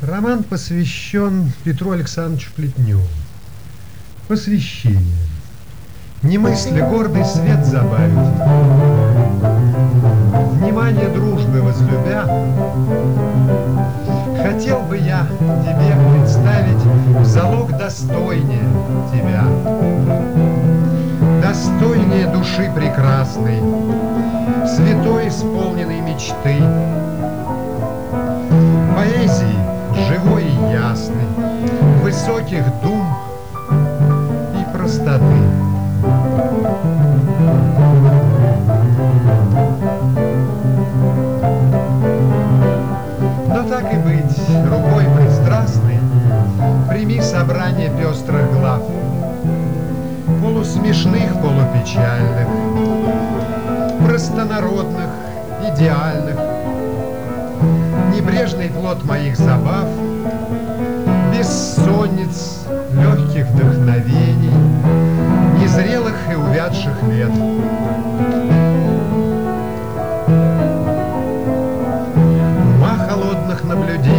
Роман посвящен Петру Александровичу Плетневу. Посвящение. Не мысли гордый свет забавить, внимание дружбы возлюбя, хотел бы я тебе представить в залог достойнее тебя, достойнее души прекрасной, святой исполненной мечты, поэзии живой и ясной, высоких дум и простоты. Но так и быть, рукой пристрастной прими собрание пестрых глав, полусмешных, полупечальных, простонародных, идеальных, небрежный плод моих забав, бессонниц, легких вдохновений, незрелых и увядших лет. Ума холодных наблюдений,